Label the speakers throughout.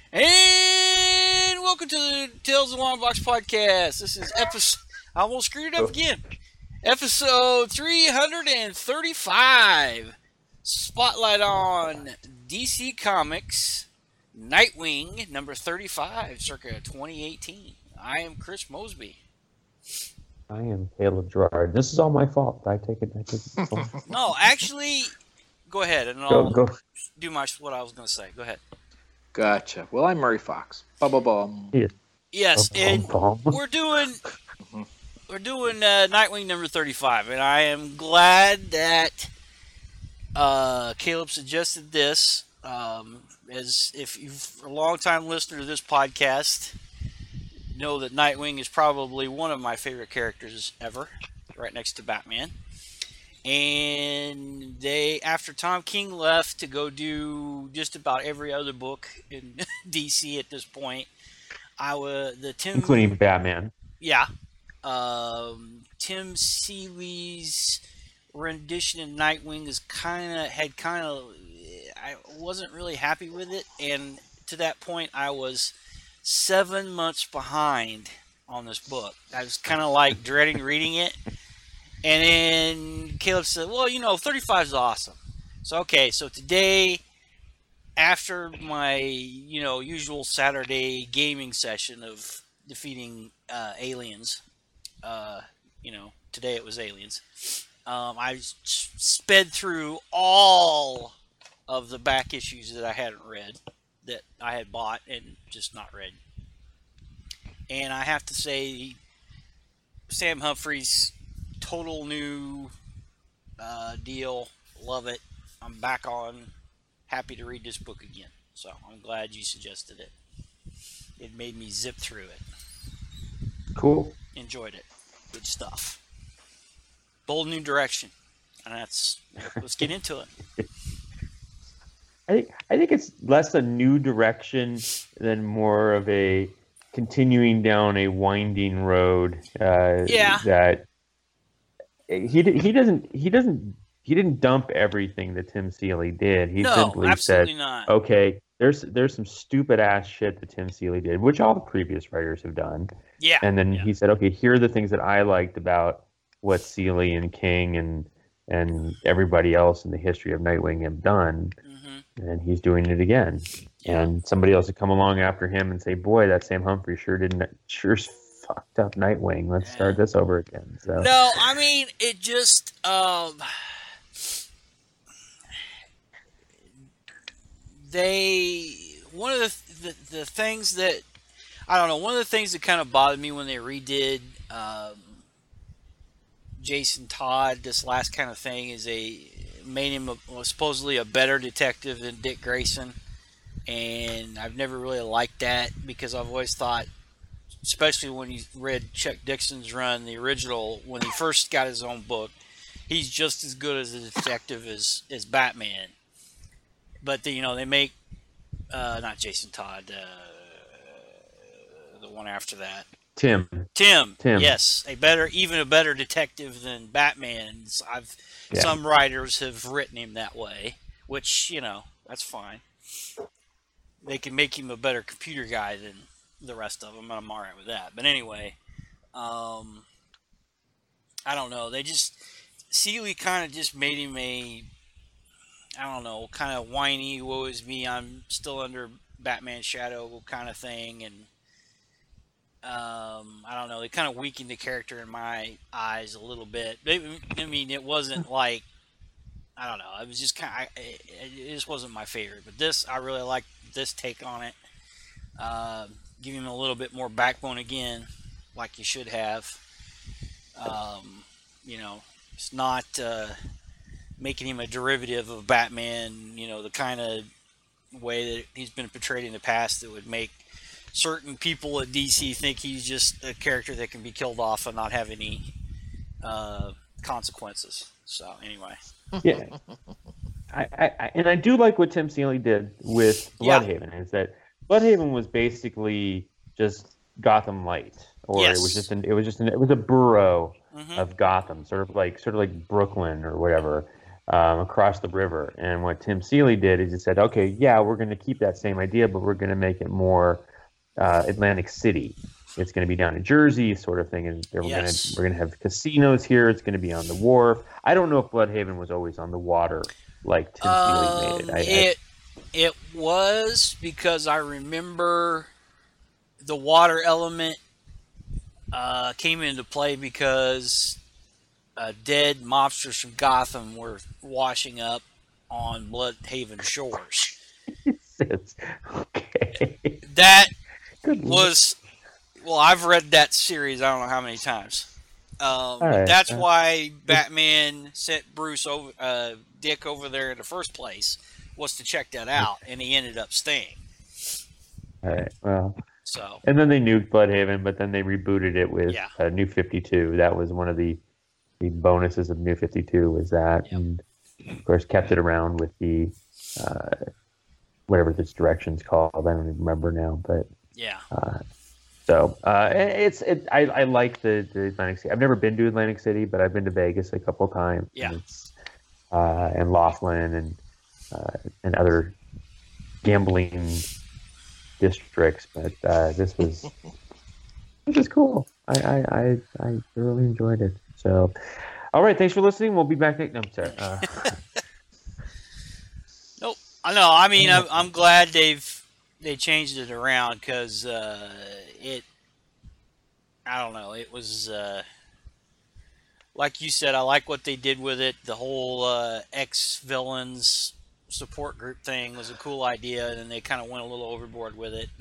Speaker 1: And welcome to the Tales of the Long Box podcast. This is episode. I almost screwed it up again. Episode 335. Spotlight on DC Comics Nightwing number 35, circa 2018. I am Chris Mosby.
Speaker 2: I am Caleb Gerard. This is all my fault. I take it.
Speaker 1: No, actually, go ahead and I'll
Speaker 2: Go.
Speaker 1: do what I was going to say. Go ahead.
Speaker 3: Gotcha. Well, I'm Murray Fox. Ba-ba-bum.
Speaker 1: Yes, and we're doing Nightwing number 35, and I am glad that Caleb suggested this. As if you're a long-time listener to this podcast, know that Nightwing is probably one of my favorite characters ever, right next to Batman. And after Tom King left to go do just about every other book in DC at this point,
Speaker 2: including Batman.
Speaker 1: Yeah. Tim Seeley's rendition of Nightwing I wasn't really happy with it, and to that point I was 7 months behind on this book. I was kind of like dreading reading it. And then Caleb said, well, 35 is awesome. So today, after my, usual Saturday gaming session of defeating aliens, today it was aliens, I sped through all of the back issues that I hadn't read, that I had bought and just not read. And I have to say, Sam Humphries, total new deal. Love it. I'm back on. Happy to read this book again. So I'm glad you suggested it. It made me zip through it.
Speaker 2: Cool.
Speaker 1: Enjoyed it. Good stuff. Bold new direction. And let's get into it.
Speaker 2: I think it's less a new direction than more of a continuing down a winding road. That he didn't dump everything that Tim Seeley did. He simply said,
Speaker 1: not.
Speaker 2: okay, there's some stupid ass shit that Tim Seeley did, which all the previous writers have done.
Speaker 1: Yeah.
Speaker 2: And then he said, okay, here are the things that I liked about what Seeley and King and everybody else in the history of Nightwing have done. Mm-hmm. And he's doing it again. Yeah. And somebody else would come along after him and say, boy, that Sam Humphrey sure fucked up Nightwing. Let's start this over again. So
Speaker 1: no, I mean, it just one of the things that I don't know, one of the things that kind of bothered me when they redid Jason Todd, this last kind of thing, is made him supposedly a better detective than Dick Grayson. And I've never really liked that, because I've always thought, especially when you read Chuck Dixon's run, the original, when he first got his own book, he's just as good as a detective as Batman. But they make not Jason Todd, the one after that.
Speaker 2: Tim.
Speaker 1: Yes, even a better detective than Batman. Some writers have written him that way, which that's fine. They can make him a better computer guy than the rest of them, and I'm alright with that. But anyway, I don't know. Seeley kind of just made him kind of whiny, woe is me, I'm still under Batman's shadow kind of thing, and I don't know, they kind of weakened the character in my eyes a little bit. I mean, it wasn't like, I don't know, it was just it just wasn't my favorite. But this, I really liked this take on it. Give him a little bit more backbone again, like you should have. It's not making him a derivative of Batman, the kind of way that he's been portrayed in the past that would make certain people at DC think he's just a character that can be killed off and not have any consequences. So anyway.
Speaker 2: Yeah. I do like what Tim Seeley did with Bloodhaven, is that Bloodhaven was basically just Gotham Light, or it was a borough of Gotham, sort of like Brooklyn or whatever. across the river. And what Tim Seeley did is he said, okay, yeah, we're going to keep that same idea, but we're going to make it more Atlantic City. It's going to be down in Jersey, sort of thing, and we're going to have casinos here. It's going to be on the wharf. I don't know if Bloodhaven was always on the water like Tim Seeley made it.
Speaker 1: It was, because I remember the water element came into play because dead mobsters from Gotham were washing up on Bloodhaven shores.
Speaker 2: Okay.
Speaker 1: That was, well, I've read that series I don't know how many times.
Speaker 2: Right.
Speaker 1: That's why Batman sent Bruce over, Dick over there in the first place, was to check that out, and he ended up staying.
Speaker 2: All right. Well.
Speaker 1: So.
Speaker 2: And then they nuked Bloodhaven, but then they rebooted it with New 52. That was one of the bonuses of New 52 was that, and of course kept it around with the whatever this direction's called. I don't even remember now, but I like the Atlantic City. I've never been to Atlantic City, but I've been to Vegas a couple times.
Speaker 1: Yeah.
Speaker 2: And Laughlin and other gambling districts, but this is cool. I thoroughly enjoyed it. So, all right, thanks for listening. We'll be back next. No, I'm sorry.
Speaker 1: Nope. I know. I mean, I'm glad they changed it around because I don't know. It was like you said. I like what they did with it. The whole ex-villains support group thing was a cool idea, and they kind of went a little overboard with it.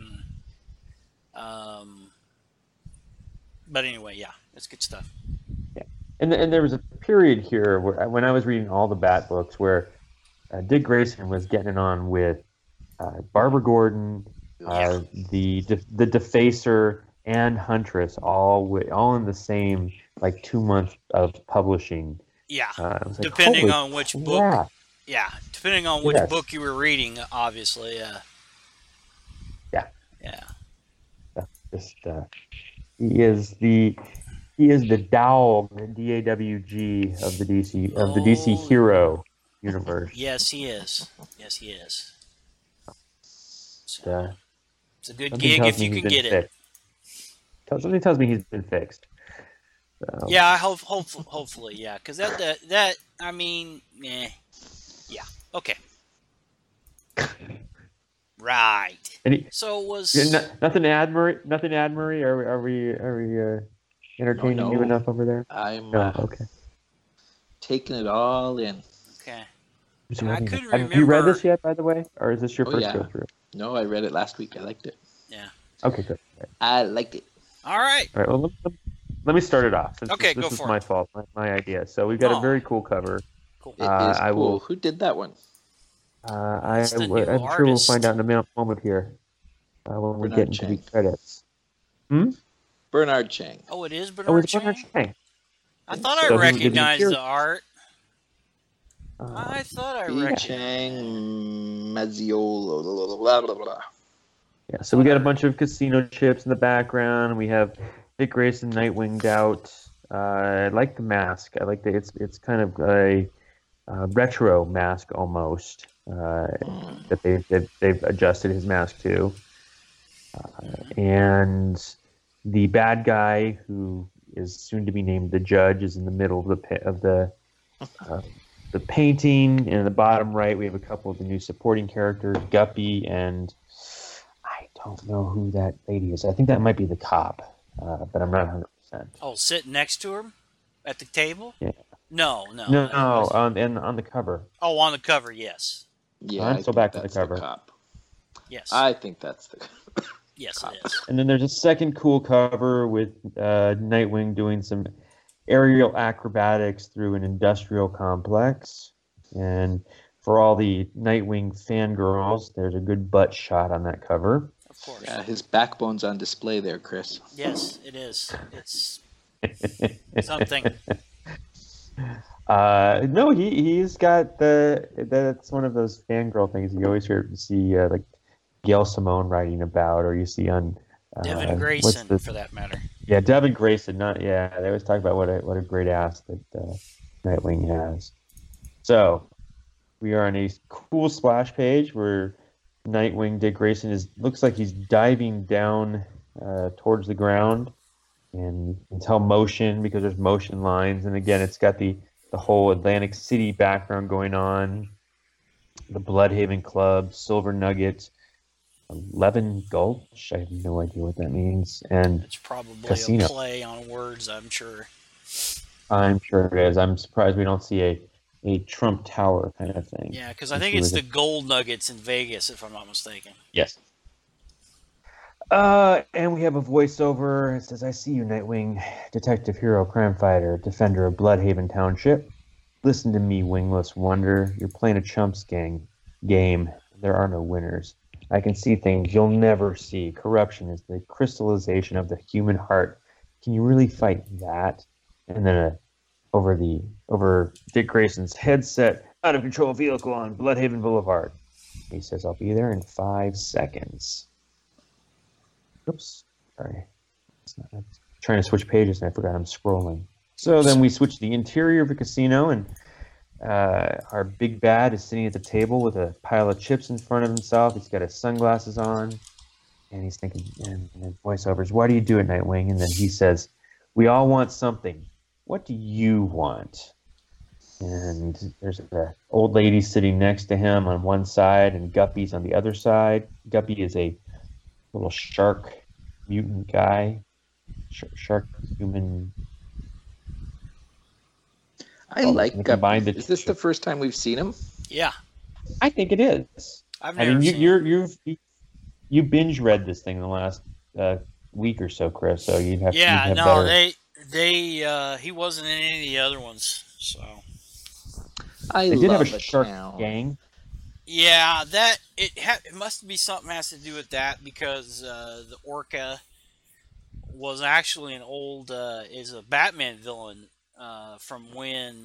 Speaker 1: And, but anyway, yeah, it's good stuff.
Speaker 2: Yeah, and there was a period here where when I was reading all the Bat books where Dick Grayson was getting it on with Barbara Gordon, the Defacer, and Huntress, all in the same 2 months of publishing.
Speaker 1: Yeah,
Speaker 2: depending
Speaker 1: on which book. Yeah, depending on which book you were reading, obviously. Yeah.
Speaker 2: Just he is the Dowg, D-A-W-G of the DC hero universe.
Speaker 1: Yes, he is.
Speaker 2: So,
Speaker 1: it's a good gig if you can get it.
Speaker 2: Something tells me he's been fixed. So.
Speaker 1: Yeah, I hope, hopefully, yeah, because that I mean, yeah, okay, right. So it was
Speaker 2: nothing, Admiry. Are we entertaining you enough over there?
Speaker 3: I'm
Speaker 2: okay.
Speaker 3: Taking it all in.
Speaker 1: Okay.
Speaker 2: I couldn't remember. Have you read this yet, by the way, or is this your first go through?
Speaker 3: No, I read it last week. I liked it.
Speaker 1: Yeah.
Speaker 2: Okay, good.
Speaker 3: I liked it.
Speaker 1: All right.
Speaker 2: Well, let me start it off.
Speaker 1: Okay,
Speaker 2: this
Speaker 1: go
Speaker 2: is
Speaker 1: for
Speaker 2: my
Speaker 1: it.
Speaker 2: fault, my idea. So we've got a very cool cover.
Speaker 1: Cool.
Speaker 3: It is cool. Who did that one?
Speaker 2: I'm sure we'll find out in a moment here when we get into the credits.
Speaker 3: Bernard Chang.
Speaker 1: Oh, it is Bernard Chang?
Speaker 2: Bernard Chang.
Speaker 1: I thought I recognized the art. I thought I recognized
Speaker 3: Chang Mazziolo. Blah, blah, blah.
Speaker 2: Yeah, so we got a bunch of casino chips in the background. We have Dick Grayson Nightwinged out. I like the mask. I like that it's kind of a retro mask almost that they've adjusted his mask to. And the bad guy, who is soon to be named the Judge, is in the middle of the painting. And in the bottom right, we have a couple of the new supporting characters, Guppy, and I don't know who that lady is. I think that might be the cop, but I'm not 100%.
Speaker 1: Oh, sitting next to him at the table?
Speaker 2: Yeah.
Speaker 1: No.
Speaker 2: On the cover.
Speaker 1: Oh, on the cover, yes.
Speaker 3: Yeah,
Speaker 2: I'm still back to the cover.
Speaker 3: Cop.
Speaker 1: Yes.
Speaker 3: I think that's the
Speaker 1: Yes,
Speaker 3: cop.
Speaker 1: it is.
Speaker 2: And then there's a second cool cover with Nightwing doing some aerial acrobatics through an industrial complex. And for all the Nightwing fangirls, there's a good butt shot on that cover.
Speaker 1: Of course.
Speaker 3: Yeah, his backbone's on display there, Chris.
Speaker 1: Yes, it is. It's something.
Speaker 2: No, he's got that's one of those fangirl things you always see like Gail Simone writing about, or you see on
Speaker 1: Devin Grayson, for that matter.
Speaker 2: Yeah, Devin Grayson. They always talk about what a great ass that Nightwing has. So we are on a cool splash page where Nightwing Dick Grayson looks like he's diving down towards the ground, and you can tell motion because there's motion lines. And again, it's got the whole Atlantic City background going on, the Bloodhaven Club, Silver Nugget, Levin Gulch. I have no idea what that means. And
Speaker 1: It's probably
Speaker 2: Casino.
Speaker 1: a play on words, I'm sure.
Speaker 2: I'm sure it is. I'm surprised we don't see a Trump Tower kind of thing.
Speaker 1: Yeah, because I think it's the Gold Nuggets in Vegas, if I'm not mistaken.
Speaker 2: Yes. And we have a voiceover. It says, "I see you, Nightwing, detective, hero, crime fighter, defender of Bloodhaven Township. Listen to me, wingless wonder. You're playing a chumps game. There are no winners. I can see things you'll never see. Corruption is the crystallization of the human heart. Can you really fight that?" And then over Dick Grayson's headset, "Out of control vehicle on Bloodhaven Boulevard." He says, "I'll be there in 5 seconds." Oops, sorry. I'm trying to switch pages and I forgot I'm scrolling. So then we switch to the interior of the casino, and our big bad is sitting at the table with a pile of chips in front of himself. He's got his sunglasses on, and he's thinking, and voiceovers, "Why do you do it, Nightwing?" And then he says, "We all want something. What do you want?" And there's an old lady sitting next to him on one side, and Guppy's on the other side. Guppy is a little shark mutant guy. Shark human.
Speaker 3: I like
Speaker 2: and
Speaker 3: Guppy.
Speaker 2: combine the
Speaker 3: Is this the first time we've seen him?
Speaker 1: Yeah,
Speaker 2: I think it is.
Speaker 1: I've
Speaker 2: I
Speaker 1: never
Speaker 2: mean,
Speaker 1: seen it.
Speaker 2: you binge read this thing in the last week or so, Chris. So you'd have
Speaker 1: Yeah,
Speaker 2: you'd have
Speaker 1: no,
Speaker 2: better.
Speaker 1: he wasn't in any of the other ones, so.
Speaker 3: I
Speaker 2: They did have
Speaker 3: love
Speaker 2: a shark
Speaker 3: town.
Speaker 2: gang.
Speaker 1: Yeah, it must be something has to do with that because the Orca was actually an old is a Batman villain from when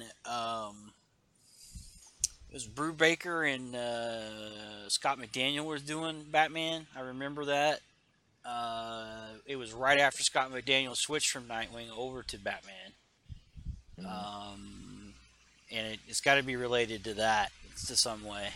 Speaker 1: it was Brubaker and Scott McDaniel was doing Batman. I remember that. It was right after Scott McDaniel switched from Nightwing over to Batman. And it's got to be related to that to some way.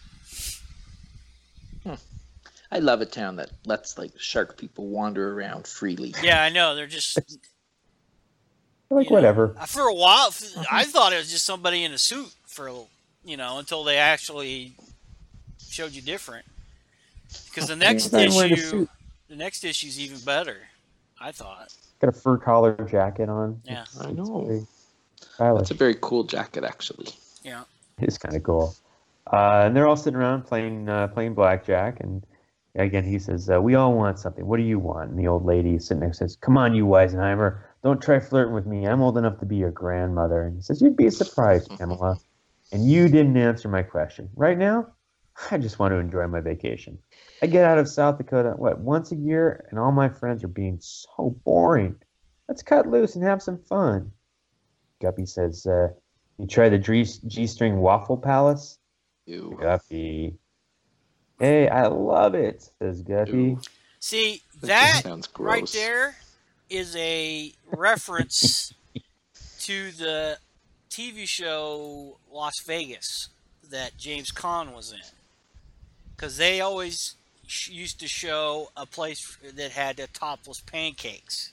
Speaker 3: I love a town that lets like shark people wander around freely.
Speaker 1: Yeah, I know. They're just
Speaker 2: Like whatever.
Speaker 1: For a while, I thought it was just somebody in a suit until they actually showed you different. Because the next issue is even better. I thought.
Speaker 2: Got a fur collar jacket on.
Speaker 1: Yeah,
Speaker 3: I know.
Speaker 2: Stylish.
Speaker 3: That's a very cool jacket, actually.
Speaker 1: Yeah.
Speaker 2: It's kind of cool. And they're all sitting around playing blackjack. And again, he says, "We all want something. What do you want?" And the old lady sitting there says, "Come on, you Weisenheimer. Don't try flirting with me. I'm old enough to be your grandmother." And he says, "You'd be surprised, Pamela. And you didn't answer my question. Right now, I just want to enjoy my vacation. I get out of South Dakota, once a year, and all my friends are being so boring. Let's cut loose and have some fun." Guppy says, "You try the G-string Waffle Palace?"
Speaker 3: Ew.
Speaker 2: Guppy. "Hey, I love it," says Guppy.
Speaker 3: Ew.
Speaker 1: See,
Speaker 3: That
Speaker 1: that
Speaker 3: sounds
Speaker 1: right
Speaker 3: gross.
Speaker 1: there is a reference to the TV show Las Vegas that James Caan was in. Because they always used to show a place that had the topless pancakes.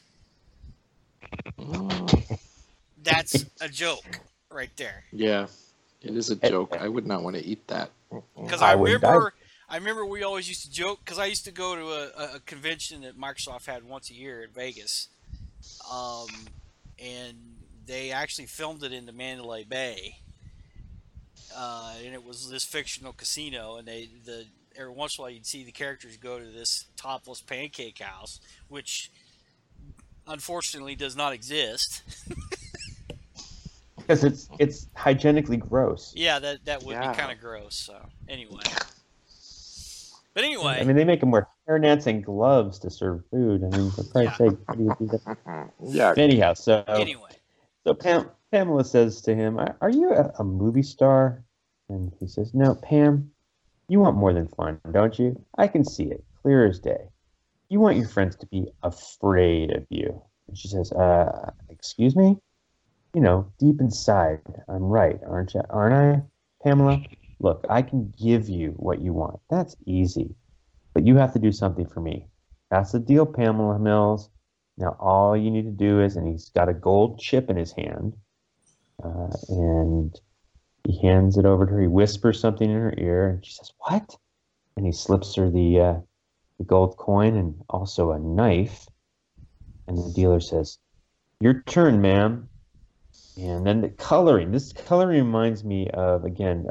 Speaker 3: Oh,
Speaker 1: That's a joke right there.
Speaker 3: yeah, it is a joke. I would not want to eat that.
Speaker 1: Because
Speaker 2: I
Speaker 1: I
Speaker 2: wouldn't
Speaker 1: remember we always used to joke, because I used to go to a convention that Microsoft had once a year in Vegas. And they actually filmed it in the Mandalay Bay. And it was this fictional casino, and every once in a while you'd see the characters go to this topless pancake house, which unfortunately does not exist.
Speaker 2: Because it's hygienically gross.
Speaker 1: Yeah, that would
Speaker 3: Yeah.
Speaker 1: be kind of gross. So anyway, but anyway,
Speaker 2: I mean, they make them wear hairnets and gloves to serve food. I mean, for Christ's sake, how do you do that?
Speaker 3: Yeah.
Speaker 2: Anyhow, so Pamela says to him, "Are you a movie star?" And he says, "No, Pam, you want more than fun, don't you? I can see it, clear as day. You want your friends to be afraid of you." And she says, "Excuse me? You know, deep inside, I'm right, aren't I? Pamela, look, I can give you what you want. That's easy. But you have to do something for me. That's the deal, Pamela Mills. Now, all you need to do is, and he's got a gold chip in his hand, and he hands it over to her. He whispers something in her ear, and she says, "What?" And he slips her the gold coin and also a knife. And the dealer says, "Your turn, ma'am." And then the coloring. This coloring reminds me of, again,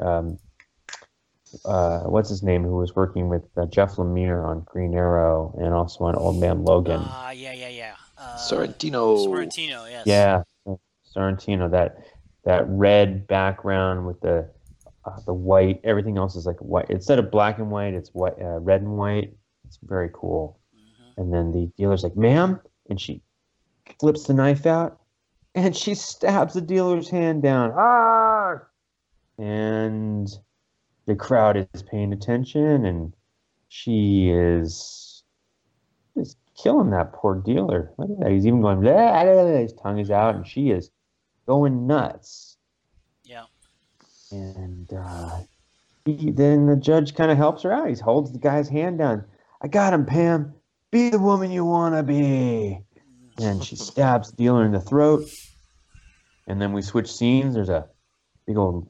Speaker 2: what's his name, who was working with Jeff Lemire on Green Arrow and also on Old Man Logan.
Speaker 1: Yeah.
Speaker 3: Sorrentino.
Speaker 1: Sorrentino, yes.
Speaker 2: Yeah, Sorrentino. That red background with the white. Everything else is like white. Instead of black and white, it's white, red and white. It's very cool.
Speaker 1: Mm-hmm.
Speaker 2: And then the dealer's like, "Ma'am," and she flips the knife out, and she stabs the dealer's hand down. Ah! And the crowd is paying attention, and she is killing that poor dealer. Look at that. He's even going, blah, blah, blah. His tongue is out, and she is going nuts.
Speaker 1: Yeah.
Speaker 2: And then the judge kind of helps her out. He holds the guy's hand down. "I got him, Pam. Be the woman you want to be." And she stabs the dealer in the throat. And then we switch scenes. There's a big old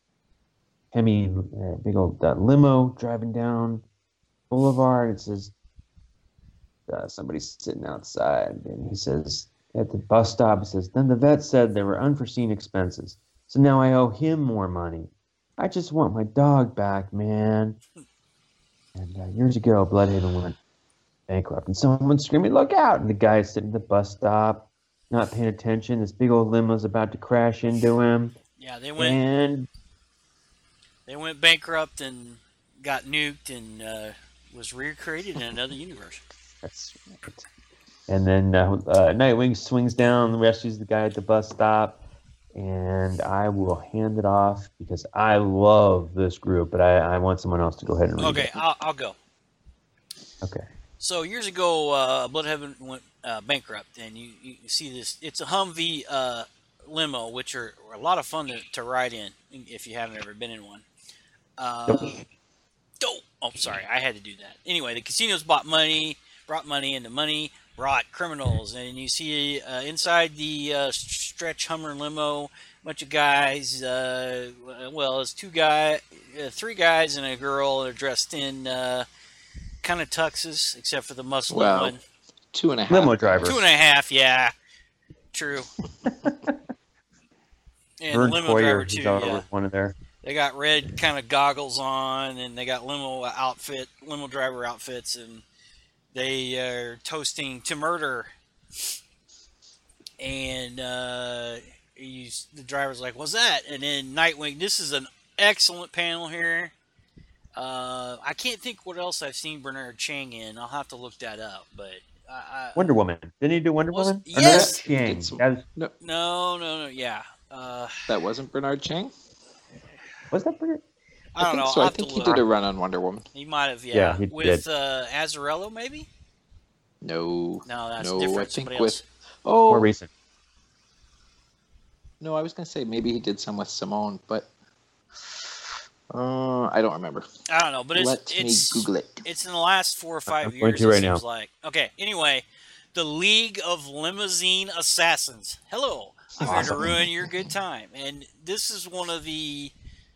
Speaker 2: limo driving down Boulevard. It says somebody's sitting outside, and he says at the bus stop, he says, "Then the vet said there were unforeseen expenses, so now I owe him more money. I just want my dog back, man." And years ago, Bloodhaven went bankrupt, and someone's screaming, "Look out!" And the guy's sitting at the bus stop, not paying attention. This big old limo's about to crash into him.
Speaker 1: Yeah, they went bankrupt and got nuked and was recreated in another universe.
Speaker 2: That's right. And then Nightwing swings down, rescues the guy at the bus stop, and I will hand it off because I love this group, but I want someone else to go ahead and read it.
Speaker 1: I'll go.
Speaker 2: Okay.
Speaker 1: So years ago, Bloodhaven went bankrupt, and you see this. It's a Humvee limo, which are a lot of fun to ride in if you haven't ever been in one. Oh, sorry, I had to do that. Anyway, the casinos brought money, and the money brought criminals. And you see inside the stretch Hummer limo, a bunch of guys. It's three guys and a girl. They're dressed in kind of tuxes, except for the muscle one.
Speaker 3: 2.5.
Speaker 2: Limo driver.
Speaker 1: 2.5, yeah. True. And
Speaker 2: Vern
Speaker 1: limo
Speaker 2: Poyer,
Speaker 1: driver too,
Speaker 2: yeah.
Speaker 1: yeah.
Speaker 2: One of there.
Speaker 1: They got red kind of goggles on, and they got limo driver outfits, and they are toasting to murder. And the driver's like, "What's that?" And then Nightwing. This is an excellent panel here. I can't think what else I've seen Bernard Chang in. I'll have to look that up, but.
Speaker 2: Wonder Woman. Didn't he do Wonder Woman?
Speaker 1: Yes.
Speaker 2: No,
Speaker 1: yeah.
Speaker 3: That wasn't Bernard Chang?
Speaker 2: Was that Bernard?
Speaker 1: I don't know.
Speaker 3: So I think he did a run on Wonder Woman.
Speaker 1: He might have,
Speaker 2: Yeah, he
Speaker 1: with
Speaker 2: did.
Speaker 1: Azzarello, maybe?
Speaker 3: No,
Speaker 1: that's
Speaker 3: no,
Speaker 1: different.
Speaker 3: I think
Speaker 1: Somebody
Speaker 3: with
Speaker 1: else.
Speaker 2: More recent.
Speaker 3: No, I was gonna say maybe he did some with Simone, but I don't remember.
Speaker 1: I don't know, but
Speaker 3: Let me Google it.
Speaker 1: It's in the last 4 or 5
Speaker 2: I'm
Speaker 1: years.
Speaker 2: going to right
Speaker 1: it seems
Speaker 2: now.
Speaker 1: like. Okay. Anyway, the League of Limousine Assassins. Hello, I'm here to ruin your good time, and this is one of the.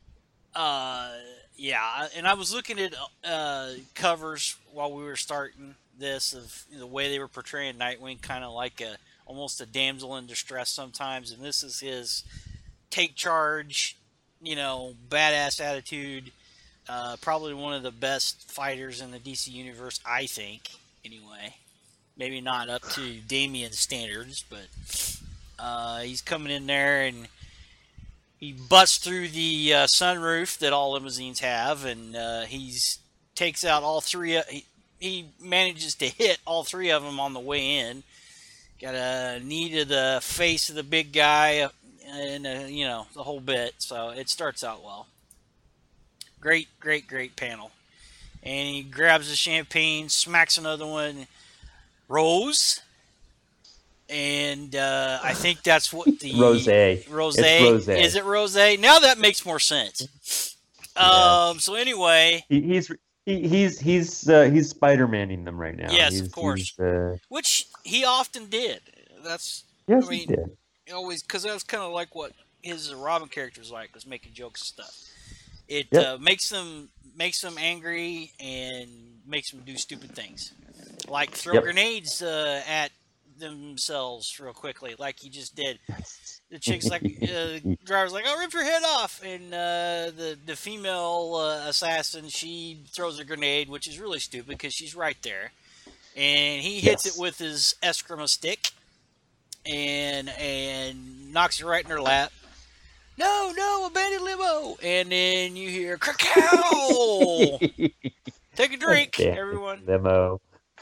Speaker 1: And I was looking at covers while we were starting this of the way they were portraying Nightwing, kind of like almost a damsel in distress sometimes, and this is his take charge, badass attitude. Probably one of the best fighters in the DC universe, I think. Anyway, maybe not up to Damian's standards, but he's coming in there and. He busts through the sunroof that all limousines have, and he takes out all three. He manages to hit all three of them on the way in. Got a knee to the face of the big guy, and the whole bit. So it starts out well. Great panel. And he grabs the champagne, smacks another one. Rose. and I think that's what the
Speaker 2: Rose.
Speaker 1: Rose.
Speaker 2: It's Rose.
Speaker 1: Is it Rose? Now that makes more sense.
Speaker 2: Yeah.
Speaker 1: So anyway,
Speaker 2: He's Spider-Maning them right now.
Speaker 1: yes, of course,
Speaker 2: He's,
Speaker 1: which he often did. That's
Speaker 2: yes,
Speaker 1: I mean,
Speaker 2: he did.
Speaker 1: always, because that's kind of like what his Robin character was like, was making jokes and stuff. It
Speaker 2: Yep.
Speaker 1: makes them angry and makes them do stupid things, like throw
Speaker 2: Yep.
Speaker 1: grenades at themselves real quickly, like he just did. The chick's like, driver's like, "I'll rip your head off," and the female assassin, she throws a grenade, which is really stupid because she's right there, and he hits
Speaker 2: Yes.
Speaker 1: it with his Eskrima stick, and knocks it right in her lap. No, abandoned limo, and then you hear cacao. Take a drink, everyone.
Speaker 2: Limo.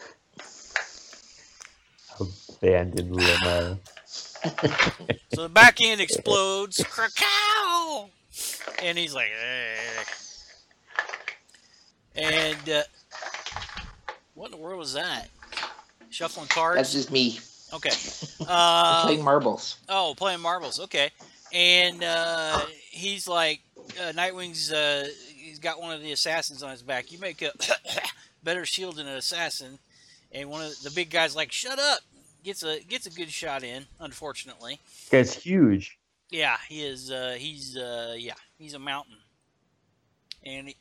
Speaker 2: Abandoned limo.
Speaker 1: So the back end explodes, cacao, and he's like, and what in the world was that? Shuffling cards?
Speaker 3: That's just me
Speaker 1: Okay.
Speaker 3: playing marbles.
Speaker 1: Oh, playing marbles. Okay. And he's like, Nightwing's, he's got one of the assassins on his back. You make a better shield than an assassin. And one of the big guys like, shut up. Gets a good shot in, unfortunately.
Speaker 2: Guy's huge.
Speaker 1: Yeah, he is. He's a mountain. And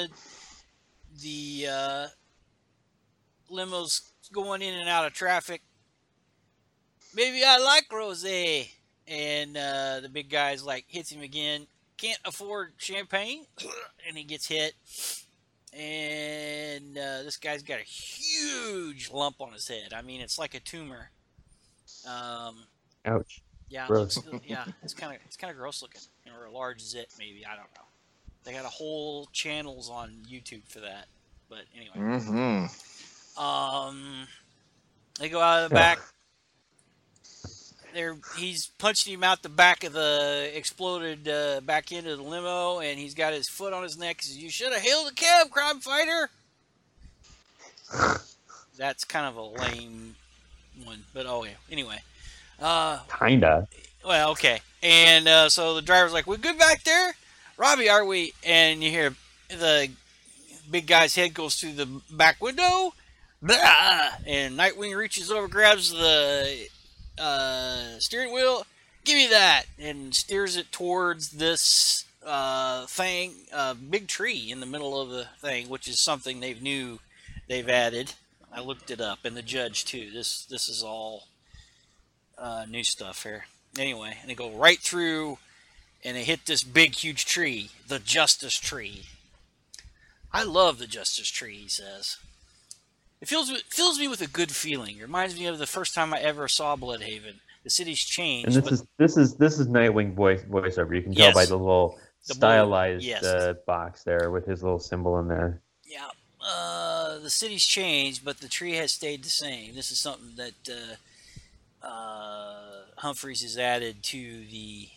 Speaker 1: the limo's going in and out of traffic. Maybe I like Rose. And the big guy's like, hits him again. Can't afford champagne. And he gets hit. And this guy's got a huge lump on his head. I mean, it's like a tumor.
Speaker 2: Ouch.
Speaker 1: Yeah,
Speaker 2: Gross.
Speaker 1: it's kind of gross looking, or a large zit maybe. I don't know. They got a whole channels on YouTube for that. But anyway, they go out of the back. He's punching him out the back of the exploded back end of the limo, and he's got his foot on his neck. He says, "You should have hailed a cab, crime fighter." That's kind of a lame one, but anyway.
Speaker 2: Kinda.
Speaker 1: Well, okay. And so the driver's like, "We good back there? Robbie, are we?" And you hear the big guy's head goes through the back window. Blah! And Nightwing reaches over, grabs the steering wheel. "Give me that!" And steers it towards this big tree in the middle of the thing, which is something they've added. I looked it up, and the judge too. This is all new stuff here. Anyway, and they go right through, and they hit this big, huge tree, the Justice Tree. I love the Justice Tree, he says. It fills me with a good feeling. It reminds me of the first time I ever saw Bloodhaven. The city's changed.
Speaker 2: And this is Nightwing voiceover. You can tell by the little stylized box there with his little symbol in there.
Speaker 1: Yeah. The city's changed, but the tree has stayed the same. This is something that Humphreys has added to the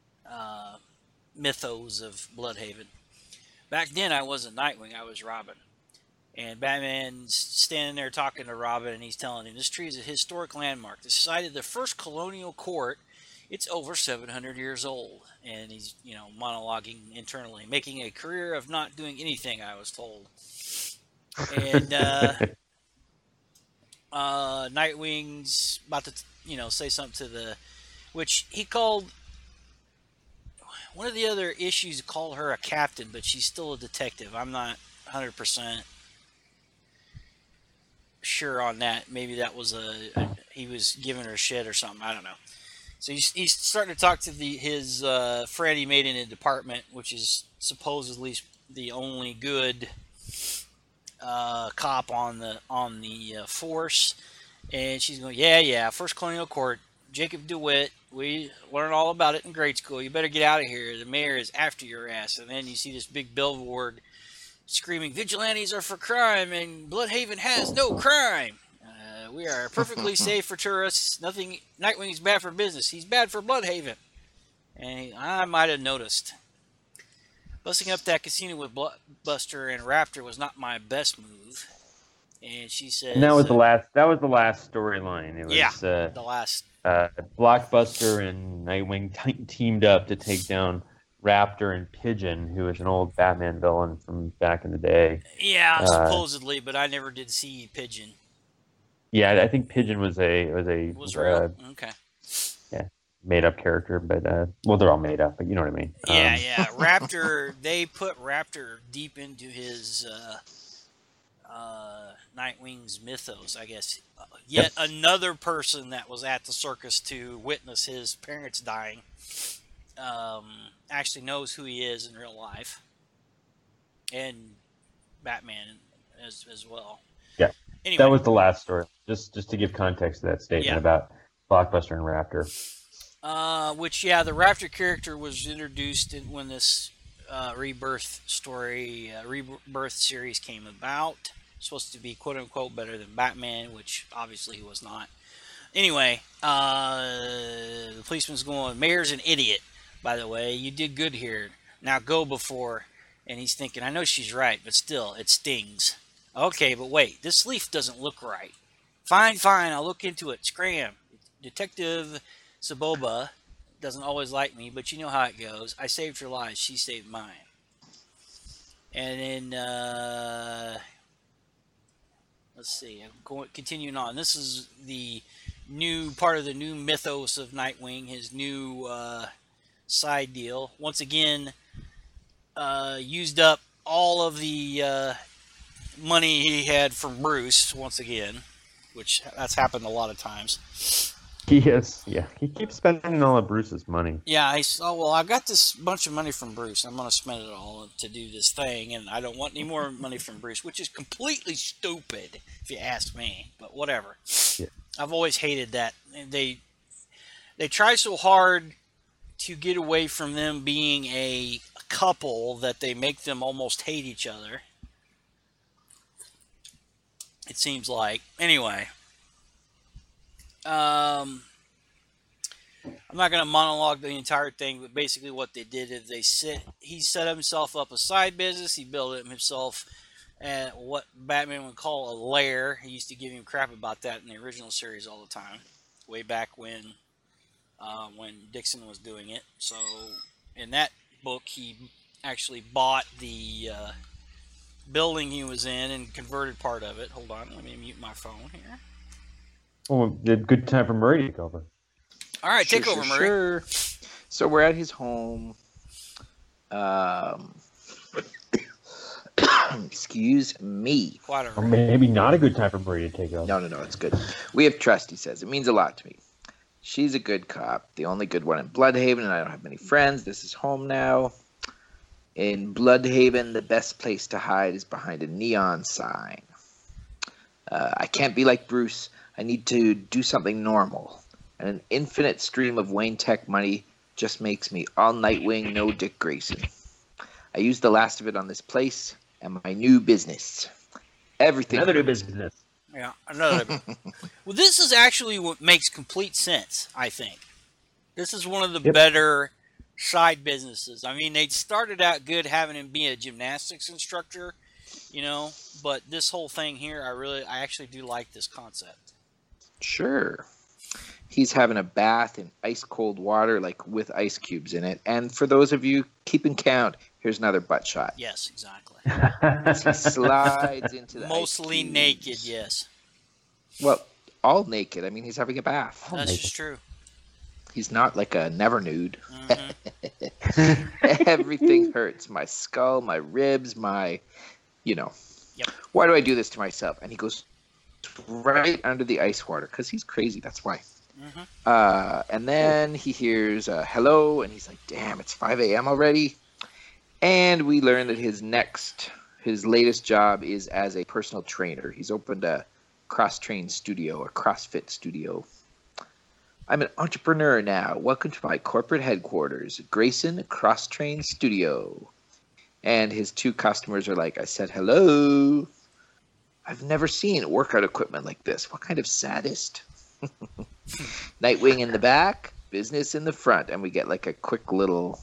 Speaker 1: mythos of Bloodhaven. Back then, I wasn't Nightwing. I was Robin. And Batman's standing there talking to Robin, and he's telling him, "This tree is a historic landmark. The site of the first colonial court. It's over 700 years old." And he's, monologuing internally, making a career of not doing anything, I was told. And Nightwing's about to, say something to which he called, one of the other issues called her a captain, but she's still a detective. I'm not 100% sure on that. Maybe that was he was giving her shit or something. I don't know. So he's starting to talk to his friend he made in a department, which is supposedly the only good cop on the force. And she's going, yeah, first colonial court, Jacob DeWitt. We learned all about it in grade school. You better get out of here. The mayor is after your ass. And then you see this big billboard screaming, "Vigilantes are for crime, and Bloodhaven has no crime. We are perfectly safe for tourists. Nothing. Nightwing is bad for business. He's bad for Bloodhaven." And I might have noticed. Busting up that casino with Buster and Raptor was not my best move. And she says,
Speaker 2: And that was the last. That was the last storyline. It was
Speaker 1: yeah, the last.
Speaker 2: Blockbuster and Nightwing teamed up to take down Raptor and Pigeon, who was an old Batman villain from back in the day.
Speaker 1: Yeah, supposedly, but I never did see Pigeon.
Speaker 2: Yeah, I think Pigeon was real.
Speaker 1: Okay.
Speaker 2: Yeah, made up character, but well, they're all made up, but you know what I mean.
Speaker 1: Yeah. Raptor. They put Raptor deep into his Nightwing's mythos, I guess. Yet another person that was at the circus to witness his parents dying actually knows who he is in real life, and Batman as well.
Speaker 2: Yeah.
Speaker 1: Anyway,
Speaker 2: that was the last story. Just to give context to that statement about Blockbuster and Raptor.
Speaker 1: The Raptor character was introduced when this Rebirth series came about. Supposed to be quote unquote better than Batman, which obviously he was not. Anyway, the policeman's going, Mayor's an idiot, by the way. You did good here. Now go before. And he's thinking, I know she's right, but still, it stings. Okay, but wait, this leaf doesn't look right. Fine, I'll look into it. Scram. Detective Saboba doesn't always like me, but you know how it goes. I saved her life. She saved mine. And then, let's see. Continuing on. This is the new part of the new mythos of Nightwing, his new side deal. Once again, used up all of the money he had from Bruce once again, which that's happened a lot of times.
Speaker 2: He keeps spending all of Bruce's money.
Speaker 1: Yeah, I got this bunch of money from Bruce. I'm going to spend it all to do this thing, and I don't want any more money from Bruce, which is completely stupid, if you ask me, but whatever.
Speaker 2: Yeah.
Speaker 1: I've always hated that. They try so hard to get away from them being a couple that they make them almost hate each other. It seems like. Anyway. I'm not going to monologue the entire thing, but basically what they did is he set himself up a side business. He built himself at what Batman would call a lair. He used to give him crap about that in the original series all the time, way back when Dixon was doing it. So in that book, he actually bought the building he was in and converted part of it. Hold on, let me mute my phone here.
Speaker 2: Oh, it's a good time for Murray to take over.
Speaker 1: All right, take over, Murray.
Speaker 3: Sure. So we're at his home. Excuse me.
Speaker 2: Or maybe not a good time for Murray to take over.
Speaker 3: No, it's good. We have trust, he says. It means a lot to me. She's a good cop, the only good one in Bloodhaven, and I don't have many friends. This is home now. In Bloodhaven, the best place to hide is behind a neon sign. I can't be like Bruce. I need to do something normal. And an infinite stream of Wayne Tech money just makes me all Nightwing, no Dick Grayson. I used the last of it on this place and my new business. Everything.
Speaker 2: Another new business.
Speaker 1: Yeah, another. Well, this is actually what makes complete sense, I think. This is one of the better side businesses. I mean, they started out good having him be a gymnastics instructor, but this whole thing here, I actually do like this concept.
Speaker 3: Sure. He's having a bath in ice cold water, like with ice cubes in it. And for those of you keeping count, here's another butt shot.
Speaker 1: Yes, exactly.
Speaker 3: As he slides into the
Speaker 1: mostly
Speaker 3: ice
Speaker 1: naked, yes.
Speaker 3: Well, all naked. I mean, he's having a bath.
Speaker 1: That's just true.
Speaker 3: He's not like a never nude.
Speaker 1: Mm-hmm.
Speaker 3: Everything hurts. My skull, my ribs, my,
Speaker 1: Yep.
Speaker 3: Why do I do this to myself? And he goes right under the ice water because he's crazy. That's why. Mm-hmm. And then he hears hello, and he's like, damn, it's 5 a.m. already. And we learn that his latest job is as a personal trainer. He's opened a cross-train studio, a CrossFit studio. I'm an entrepreneur now. Welcome to my corporate headquarters, Grayson Cross-Train Studio. And his two customers are like, I said hello. I've never seen workout equipment like this. What kind of sadist? Nightwing in the back, business in the front. And we get like a quick little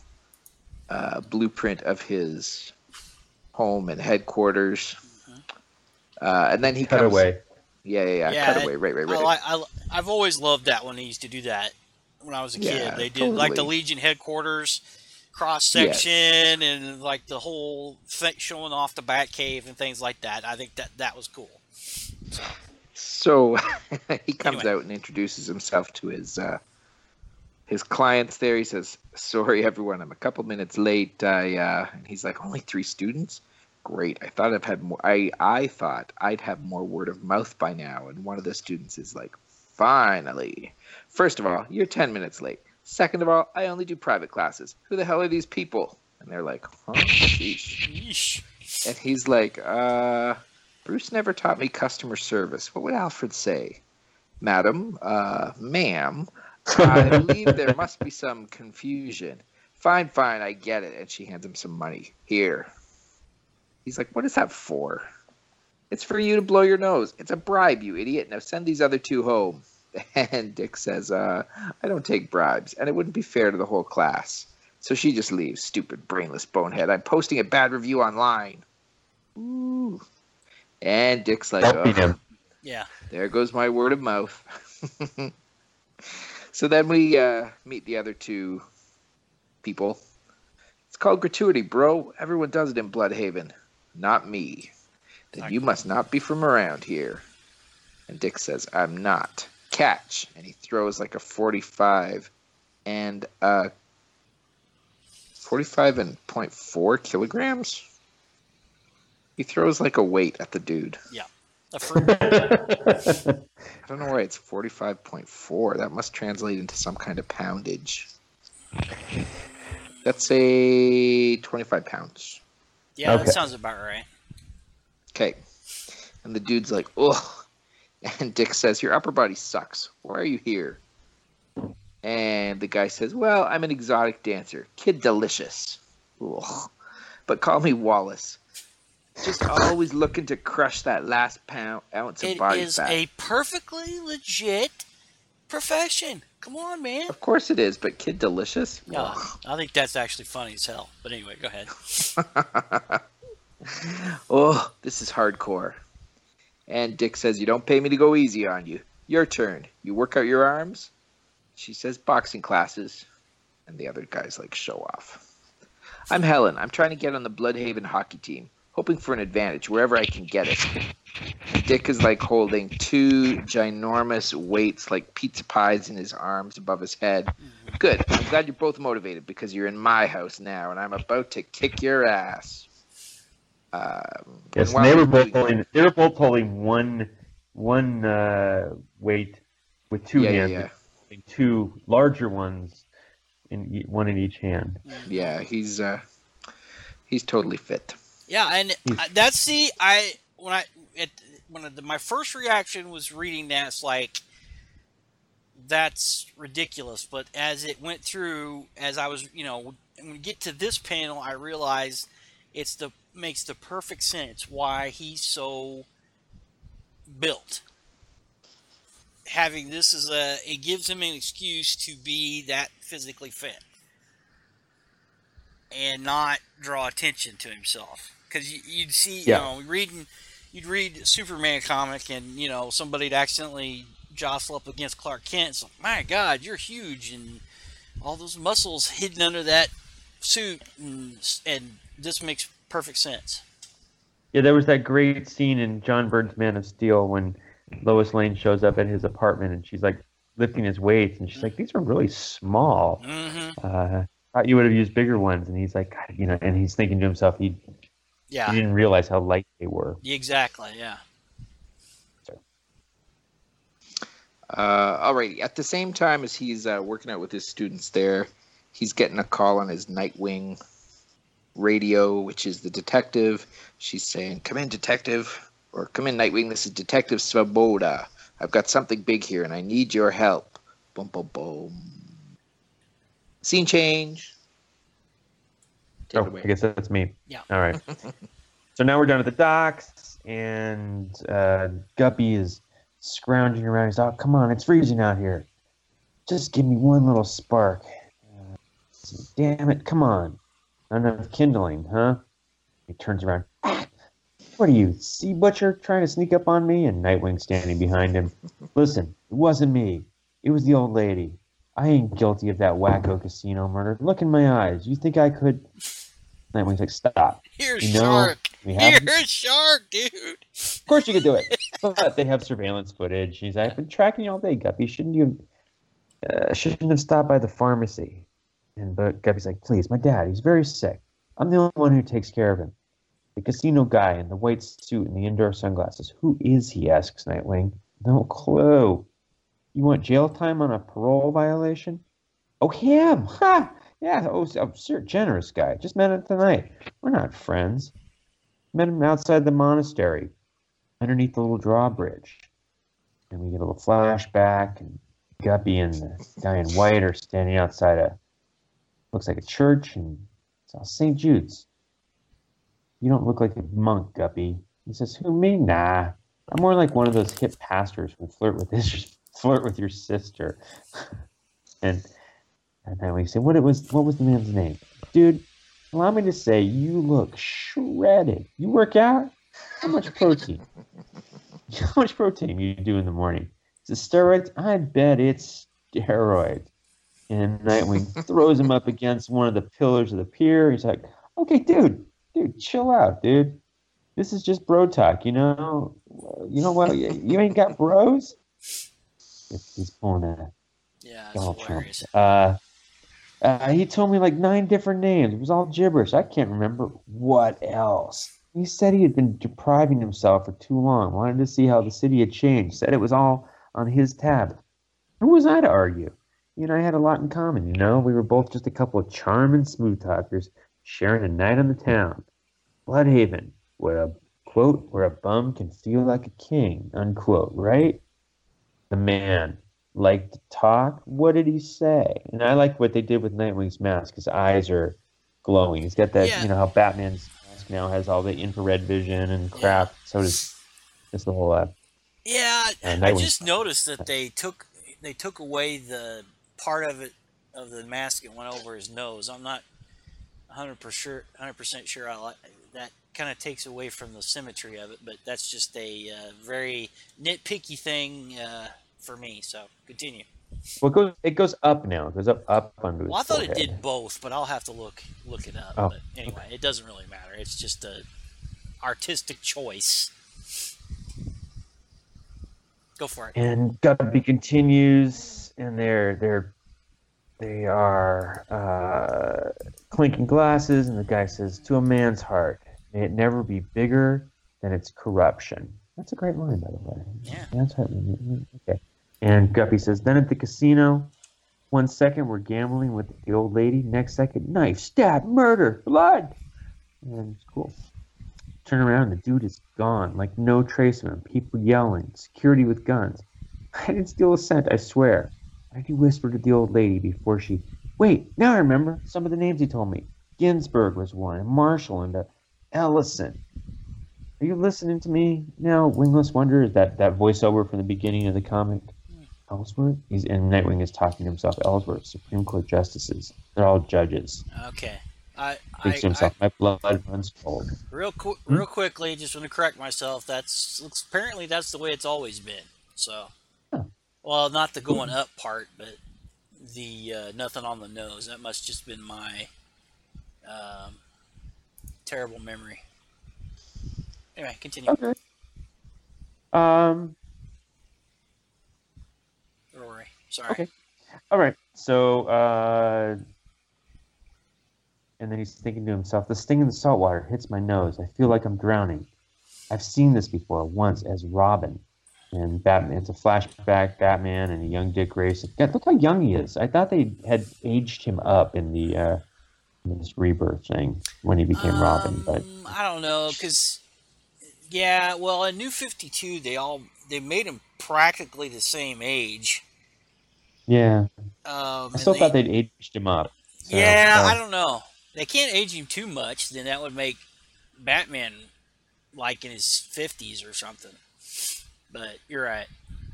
Speaker 3: blueprint of his home and headquarters. And then he
Speaker 2: Cut
Speaker 3: comes.
Speaker 2: away.
Speaker 3: Yeah. Cutaway. Right.
Speaker 1: I've always loved that when they used to do that when I was a kid.
Speaker 3: Yeah,
Speaker 1: They did like the
Speaker 3: totally.
Speaker 1: Legion headquarters cross section and like the whole thing showing off the Batcave and things like that. I think that was cool.
Speaker 3: So he comes
Speaker 1: Anyway.
Speaker 3: out and introduces himself to his clients there. He says, "Sorry, everyone, I'm a couple minutes late." And he's like, "Only 3 students? Great. I thought I've had more. I thought I'd have more word of mouth by now." And one of the students is like, "Finally. First of all, you're 10 minutes late. Second of all, I only do private classes. Who the hell are these people?" And they're like, "Huh? Sheesh."
Speaker 1: Yeesh.
Speaker 3: And he's like, Bruce never taught me customer service. What would Alfred say? "Madam, ma'am, I believe there must be some confusion." Fine, I get it." And she hands him some money. "Here." He's like, "What is that for?" "It's for you to blow your nose. It's a bribe, you idiot. Now send these other 2 home." And Dick says, "I don't take bribes, and it wouldn't be fair to the whole class." So she just leaves. "Stupid, brainless bonehead. I'm posting a bad review online." Ooh. And Dick's like,
Speaker 2: Helping him.
Speaker 1: Yeah.
Speaker 3: there goes my word of mouth. So then we meet the other 2 people. "It's called gratuity, bro. Everyone does it in Bloodhaven. Not me. Then you must not be from around here." And Dick says, "I'm not. Catch." And he throws like a 45 and 45.4 kilograms. He throws like a weight at the dude.
Speaker 1: Yeah. A fruit.
Speaker 3: I don't know why it's 45.4. That must translate into some kind of poundage. Let's say 25 pounds.
Speaker 1: Yeah,
Speaker 2: Okay.
Speaker 1: that sounds about right.
Speaker 3: Okay. And the dude's like, "Ugh." And Dick says, "Your upper body sucks. Why are you here?" And the guy says, "Well, I'm an exotic dancer. Kid Delicious. Ugh. But call me Wallace. Just always looking to crush that last ounce of
Speaker 1: It
Speaker 3: body
Speaker 1: is
Speaker 3: fat."
Speaker 1: a perfectly legit profession. Come on, man.
Speaker 3: Of course it is, but Kid Delicious?
Speaker 1: Yeah,
Speaker 3: Ugh.
Speaker 1: I think that's actually funny as hell. But anyway, go ahead.
Speaker 3: Oh, this is hardcore. And Dick says, "You don't pay me to go easy on you. Your turn. You work out your arms?" She says, "Boxing classes." And the other guy's like, "Show off." "I'm Helen. I'm trying to get on the Bloodhaven hockey team, hoping for an advantage wherever I can get it." Dick is like holding 2 ginormous weights like pizza pies in his arms above his head. "Good. I'm glad you're both motivated because you're in my house now, and I'm about to kick your ass."
Speaker 2: Yes,
Speaker 3: while
Speaker 2: and they were
Speaker 3: I'm
Speaker 2: both
Speaker 3: doing-
Speaker 2: holding. They were both holding one weight with 2 hands,
Speaker 3: Yeah.
Speaker 2: and 2 larger ones one in each hand.
Speaker 3: Yeah, he's totally fit.
Speaker 1: Yeah, and that's my first reaction was reading that, it's like, that's ridiculous. But as it went through, as I was, when we get to this panel, I realized makes the perfect sense why he's so built. Having this it gives him an excuse to be that physically fit and not draw attention to himself. Because you'd see, you'd read a Superman comic, and somebody'd accidentally jostle up against Clark Kent. It's like, my God, you're huge, and all those muscles hidden under that suit, and this makes perfect sense.
Speaker 2: Yeah, there was that great scene in John Byrne's Man of Steel when Lois Lane shows up at his apartment and she's like lifting his weights, and she's like, "These are really small. Thought you would have used bigger ones." And he's like, "God," and he's thinking to himself, he didn't realize how light they were.
Speaker 1: Exactly, yeah.
Speaker 3: Alrighty. At the same time as he's working out with his students there, he's getting a call on his Nightwing radio, which is the detective. She's saying, "Come in, detective," or "Come in, Nightwing. This is Detective Svoboda. I've got something big here, and I need your help." Boom, boom, boom. Scene change. Take it away.
Speaker 2: I guess that's me.
Speaker 1: Yeah.
Speaker 2: All right. So now we're down at the docks, and Guppy is scrounging around. He's like, "Oh, come on, it's freezing out here. Just give me one little spark. Damn it, come on. Not enough kindling, huh?" He turns around. What are you, sea butcher, trying to sneak up on me? And Nightwing standing behind him. Listen, it wasn't me. It was the old lady. I ain't guilty of that wacko casino murder. Look in my eyes. You think I could? Nightwing's like, stop.
Speaker 1: You're a
Speaker 2: You know,
Speaker 1: shark.
Speaker 2: we have.
Speaker 1: You're a shark, dude.
Speaker 2: Of course you could do it. But they have surveillance footage. He's like, I've been tracking you all day, Guppy. Shouldn't have stopped by the pharmacy? But Guppy's like, please, my dad, he's very sick. I'm the only one who takes care of him. The casino guy in the white suit and the indoor sunglasses. Who is he? Asks Nightwing. No clue. You want jail time on a parole violation? Oh, him! Ha! Yeah, absurd, generous guy. Just met him tonight. We're not friends. Met him outside the monastery, underneath the little drawbridge. And we get a little flashback, and Guppy and the guy in white are standing outside looks like a church, and it's St. Jude's. You don't look like a monk, Guppy. He says, who, me? Nah. I'm more like one of those hip pastors who flirt with your sister. and then we say, what was the man's name? Dude, allow me to say, you look shredded. You work out? How much protein? How much protein you do in the morning? Is it steroids? I bet it's steroids. And Nightwing throws him up against one of the pillars of the pier. He's like, okay, dude, chill out, dude. This is just bro talk, you know? You know what? You ain't got bros? He's pulling a Donald Trump. He told me like 9 different names. It was all gibberish. I can't remember what else. He said he had been depriving himself for too long. Wanted to see how the city had changed. Said it was all on his tab. Who was I to argue? You and I had a lot in common, you know? We were both just a couple of charming smooth talkers sharing a night on the town. Bloodhaven, where a bum can feel like a king, unquote, right? The man liked to talk. What did he say? And I like what they did with Nightwing's mask. His eyes are glowing. He's got that, you know, how Batman's mask now has all the infrared vision and crap. Yeah. So does this whole
Speaker 1: I just noticed that they took away the part of the mask that went over his nose. I'm not 100% sure I like that. Kind of takes away from the symmetry of it, but that's just a very nitpicky thing for me. So continue.
Speaker 2: Well, it goes up now. It goes up under.
Speaker 1: Well, I thought it did both, but I'll have to look it up.
Speaker 2: Oh.
Speaker 1: But anyway, it doesn't really matter. It's just a artistic choice. Go for it.
Speaker 2: And Guppy continues, and they are clinking glasses, and the guy says, to a man's heart, may it never be bigger than its corruption. That's a great line, by the way.
Speaker 1: Yeah.
Speaker 2: Man's heart. Okay. And Guppy says, then at the casino, 1 second we're gambling with the old lady, next second, knife, stab, murder, blood. And it's cool. Turn around, the dude is gone, like no trace of him. People yelling, security with guns. I didn't steal a cent, I swear. Why did he whisper to the old lady before she... Wait, now I remember some of the names he told me. Ginsburg was one, and Marshall, and Ellison. Are you listening to me now, Wingless Wonder? Is that voiceover from the beginning of the comic? Ellsworth? And Nightwing is talking to himself. Ellsworth, Supreme Court justices. They're all judges.
Speaker 1: Okay.
Speaker 2: Thinks to himself, my blood runs cold.
Speaker 1: Real quickly, just want to correct myself. Apparently that's the way it's always been. So, well, not the going up part, but the nothing on the nose. That must just been my terrible memory. Anyway, continue.
Speaker 2: Okay.
Speaker 1: Rory, sorry.
Speaker 2: Okay. All right. So, and then he's thinking to himself, the sting in the salt water hits my nose. I feel like I'm drowning. I've seen this before once as Robin. And Batman, it's a flashback, Batman and a young Dick Grayson. God, look how young he is. I thought they had aged him up in the this rebirth thing when he became Robin. But
Speaker 1: I don't know, because, yeah, well, in New 52, they made him practically the same age.
Speaker 2: Yeah. I still thought they'd aged him up.
Speaker 1: So, yeah, I don't know. They can't age him too much, then that would make Batman like in his 50s or something. But you're right.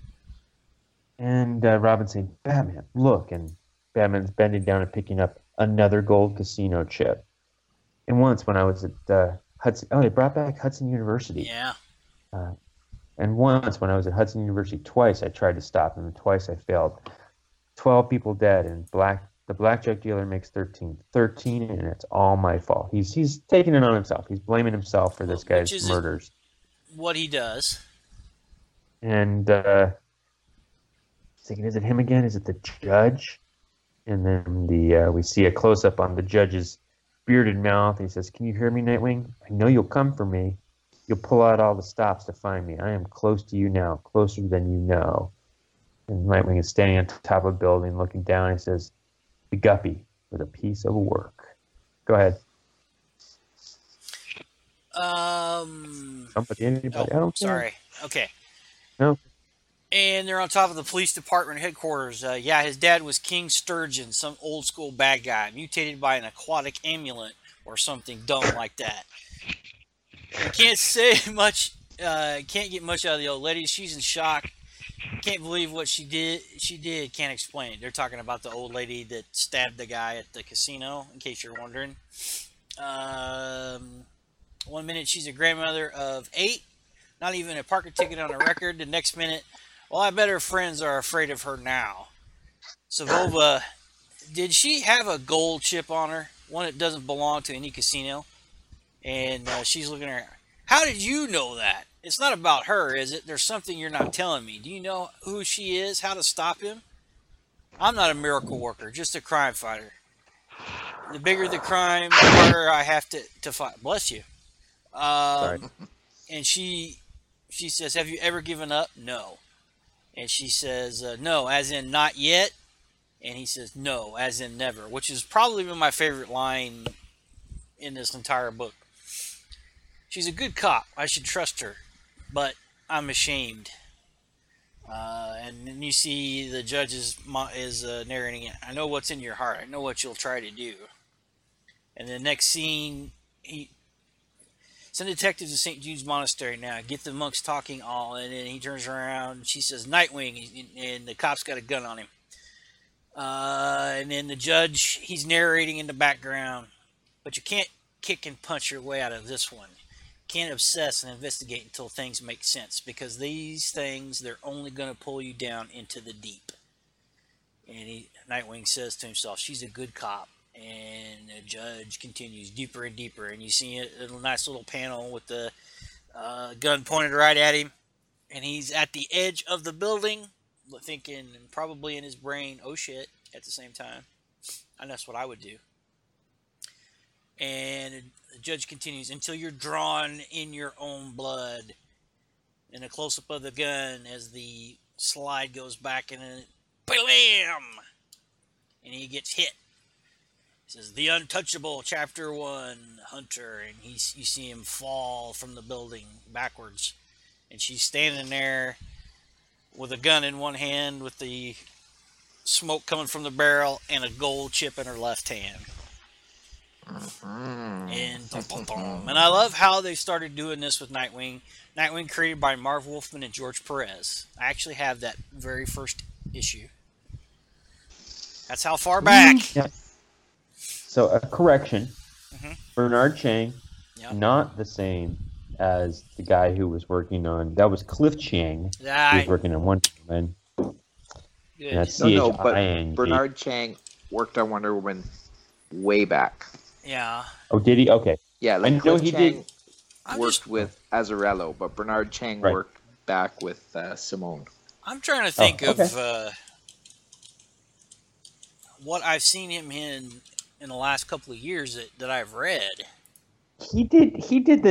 Speaker 2: And Robin's saying, Batman, look. And Batman's bending down and picking up another gold casino chip. And once when I was at Hudson. Oh, they brought back Hudson University.
Speaker 1: Yeah.
Speaker 2: And once, when I was at Hudson University, twice I tried to stop him, and twice I failed. 12 people dead, and the blackjack dealer makes 13. 13, and it's all my fault. He's taking it on himself. He's blaming himself for this guy's murders.
Speaker 1: What he does.
Speaker 2: And thinking, is it him again? Is it the judge? And then we see a close up on the judge's bearded mouth. He says, "Can you hear me, Nightwing? I know you'll come for me. You'll pull out all the stops to find me. I am close to you now, closer than you know." And Nightwing is standing on top of a building, looking down. He says, "The guppy with a piece of work." Go ahead. Somebody, anybody?
Speaker 1: Oh,
Speaker 2: I don't care.
Speaker 1: sorry. Okay.
Speaker 2: No.
Speaker 1: And they're on top of the police department headquarters. Yeah, his dad was King Sturgeon, some old school bad guy, mutated by an aquatic amulet or something dumb like that. You can't say much. Can't get much out of the old lady. She's in shock. Can't believe what she did. Can't explain it. They're talking about the old lady that stabbed the guy at the casino, in case you're wondering. 1 minute she's a grandmother of 8, not even a Parker ticket on a record. The next minute, well, I bet her friends are afraid of her now. Savova, did she have a gold chip on her? One that doesn't belong to any casino? And she's looking at her. How did you know that? It's not about her, is it? There's something you're not telling me. Do you know who she is? How to stop him? I'm not a miracle worker, just a crime fighter. The bigger the crime, the harder I have to fight. Bless you.
Speaker 2: Sorry.
Speaker 1: And she says, "Have you ever given up?" No. And she says, "No, as in not yet." And he says, "No, as in never," which is probably been my favorite line in this entire book. She's a good cop. I should trust her, but I'm ashamed. And then you see the judge is narrating it. "I know what's in your heart. I know what you'll try to do." And the next scene, send detectives to St. Jude's Monastery now. Get the monks talking all. And then he turns around and she says, "Nightwing," and the cop's got a gun on him. And then the judge, he's narrating in the background. But you can't kick and punch your way out of this one. Can't obsess and investigate until things make sense, because these things, they're only going to pull you down into the deep. And Nightwing says to himself, "She's a good cop." And the judge continues deeper and deeper, and you see a nice little panel with the gun pointed right at him, and he's at the edge of the building, thinking, probably in his brain, "Oh shit," at the same time. And that's what I would do. And the judge continues, "Until you're drawn in your own blood." And a close-up of the gun as the slide goes back, and then blam! And he gets hit. It says, "The Untouchable, Chapter 1, Hunter." And you see him fall from the building backwards. And she's standing there with a gun in one hand, with the smoke coming from the barrel, and a gold chip in her left hand. And I love how they started doing this with Nightwing. Nightwing created by Marv Wolfman and George Perez. I actually have that very first issue. That's how far back.
Speaker 2: Yeah. So a correction. Bernard Chang, not the same as the guy who was working on. That was Cliff Chiang. He was working on Wonder Woman. That's
Speaker 3: No, but Bernard Chang worked on Wonder Woman way back.
Speaker 1: Yeah.
Speaker 2: Oh, did he? Okay.
Speaker 3: Yeah, like Cliff Chiang
Speaker 2: did.
Speaker 3: worked with Azzarello, but Bernard Chang worked back with Simone.
Speaker 1: I'm trying to think of what I've seen him in the last couple of years that I've read.
Speaker 2: He did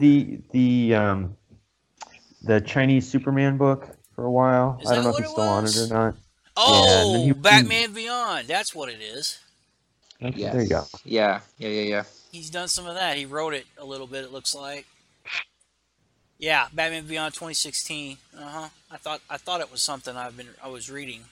Speaker 2: the Chinese Superman book for a while. I don't know if he's still on it or not.
Speaker 1: Oh, yeah, Batman Beyond. That's what it is.
Speaker 2: Yes. There you go.
Speaker 3: Yeah.
Speaker 1: He's done some of that. He wrote it a little bit, it looks like. Yeah, Batman Beyond 2016. I thought it was something I was reading.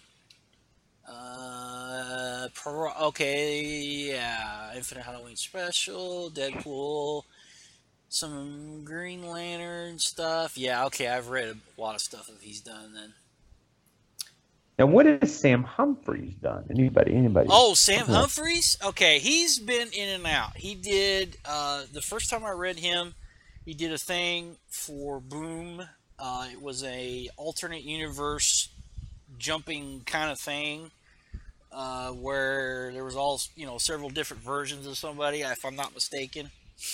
Speaker 1: Infinite Halloween Special, Deadpool, some Green Lantern stuff. Yeah, okay, I've read a lot of stuff that he's done then.
Speaker 2: Now, what has Sam Humphries done? Anybody?
Speaker 1: Oh, Sam Humphries? Okay, he's been in and out. He did, the first time I read him, he did a thing for Boom. It was a alternate universe jumping kind of thing, where there was all, several different versions of somebody, if I'm not mistaken.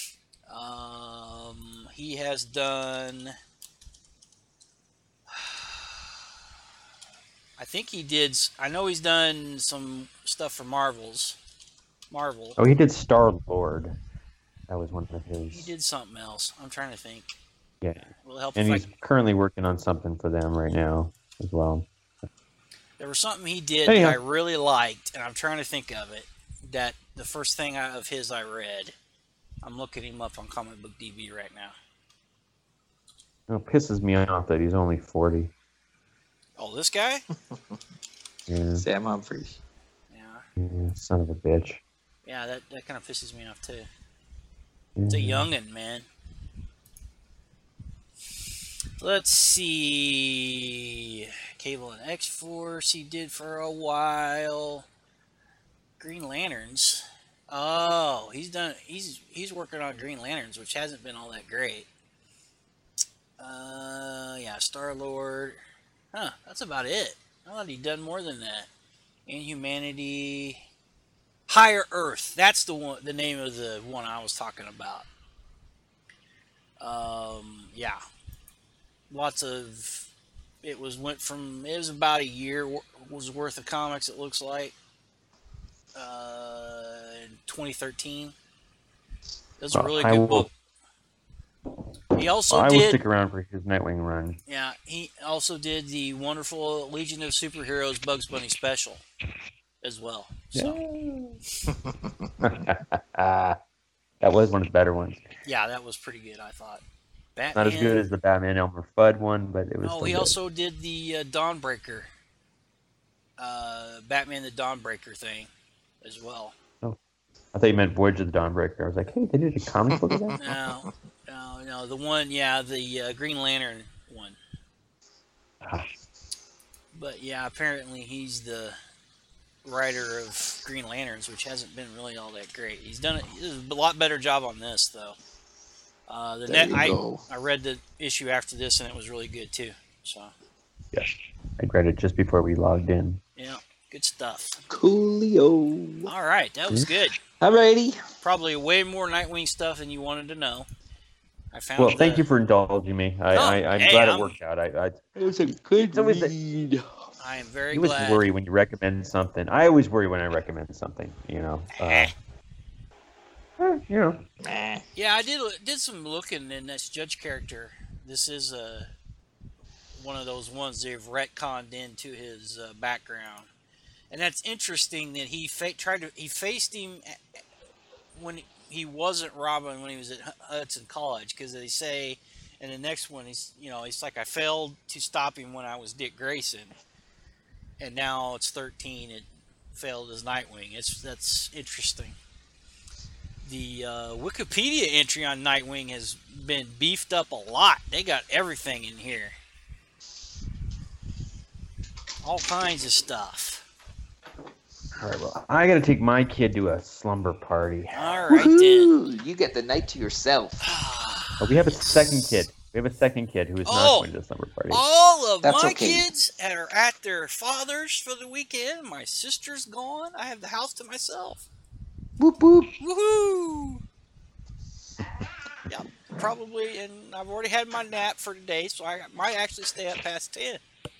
Speaker 1: He has done, I think he did, I know he's done some stuff for Marvel.
Speaker 2: Oh, he did Star-Lord. That was one of his.
Speaker 1: He did something else. I'm trying to think.
Speaker 2: Yeah.
Speaker 1: Will help
Speaker 2: And
Speaker 1: if
Speaker 2: he's currently working on something for them right now as well.
Speaker 1: There was something he did that I really liked, and I'm trying to think of it. That the first thing of his I read. I'm looking him up on Comic Book DB right now.
Speaker 2: It pisses me off that he's only 40.
Speaker 1: Oh, this guy?
Speaker 2: Yeah.
Speaker 3: Sam Humphries.
Speaker 2: Yeah, son of a bitch.
Speaker 1: Yeah, that kind of pisses me off too.
Speaker 2: Yeah.
Speaker 1: It's a youngin', man. Let's see. Cable and X-Force he did for a while. Green Lanterns. Oh, he's working on Green Lanterns, which hasn't been all that great. Yeah, Star-Lord. Huh, that's about it. I thought he'd done more than that. Inhumanity. Higher Earth. That's the name of the one I was talking about. Yeah. Lots of it was about a year was worth of comics, it looks like. In 2013. It was a really good book. He also
Speaker 2: I will stick around for his Nightwing run.
Speaker 1: Yeah, he also did the wonderful Legion of Superheroes Bugs Bunny special as well. So.
Speaker 2: That was one of the better ones.
Speaker 1: Yeah, that was pretty good, I thought. Batman,
Speaker 2: not as good as the Batman Elmer Fudd one, but it was.
Speaker 1: Oh, he good. Also did the Dawnbreaker, Batman the Dawnbreaker thing, as well.
Speaker 2: Oh, I thought you meant Voyage of the Dawnbreaker. I was like, hey, they did a comic book of that?
Speaker 1: No, the one, the Green Lantern one.
Speaker 2: Ah.
Speaker 1: But yeah, apparently he's the writer of Green Lanterns, which hasn't been really all that great. He did a lot better job on this, though. I read the issue after this, and it was really good too. So.
Speaker 2: Yeah, I read it just before we logged in.
Speaker 1: Yeah, good stuff.
Speaker 3: Coolio.
Speaker 1: All right, that was good.
Speaker 3: Alrighty.
Speaker 1: Probably way more Nightwing stuff than you wanted to know. I found.
Speaker 2: Well, thank you for indulging me. I'm glad it worked out.
Speaker 3: It was a good read.
Speaker 1: I am very
Speaker 2: glad.
Speaker 1: You
Speaker 2: always worry when you recommend something. I always worry when I recommend something. You know.
Speaker 1: Yeah, I did some looking in this Judge character. This is one of those ones they've retconned into his background, and that's interesting that he faced him when he wasn't Robin when he was at Hudson College, because they say in the next one he's like, I failed to stop him when I was Dick Grayson, and now it's 13 it failed as Nightwing. That's interesting. The Wikipedia entry on Nightwing has been beefed up a lot. They got everything in here. All kinds of stuff.
Speaker 2: All right, well, I got to take my kid to a slumber party.
Speaker 1: All right, then.
Speaker 3: You get the night to yourself.
Speaker 2: Oh, we have a second kid. We have a second kid who is not going to the slumber party.
Speaker 1: All of my kids are at their father's for the weekend. My sister's gone. I have the house to myself.
Speaker 3: Whoop, whoop.
Speaker 1: Woohoo! Yeah, probably, and I've already had my nap for today, so I might actually stay up past 10.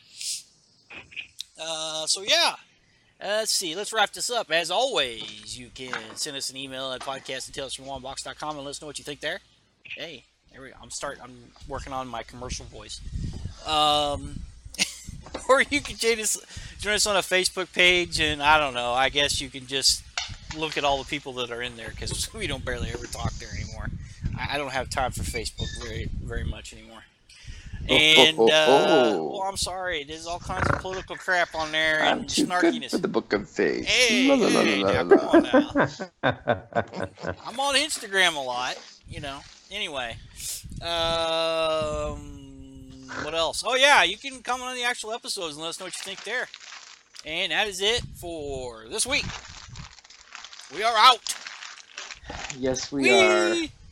Speaker 1: So yeah, let's see. Let's wrap this up. As always, you can send us an email at podcast@talesfromwanbox.com and let us know what you think there. Hey, there we go. I'm working on my commercial voice. Or you can join us on a Facebook page, and I don't know. I guess you can just look at all the people that are in there, because we don't barely ever talk there anymore. I don't have time for Facebook very, very much anymore. And well, I'm sorry. There's all kinds of political crap on there and
Speaker 3: I'm too
Speaker 1: snarkiness.
Speaker 3: good for the Book of Face.
Speaker 1: Hey, now, come on now. I'm on Instagram a lot, Anyway, What else? Oh, yeah, you can comment on the actual episodes and let us know what you think there. And that is it for this week. We are out.
Speaker 3: Yes, we are.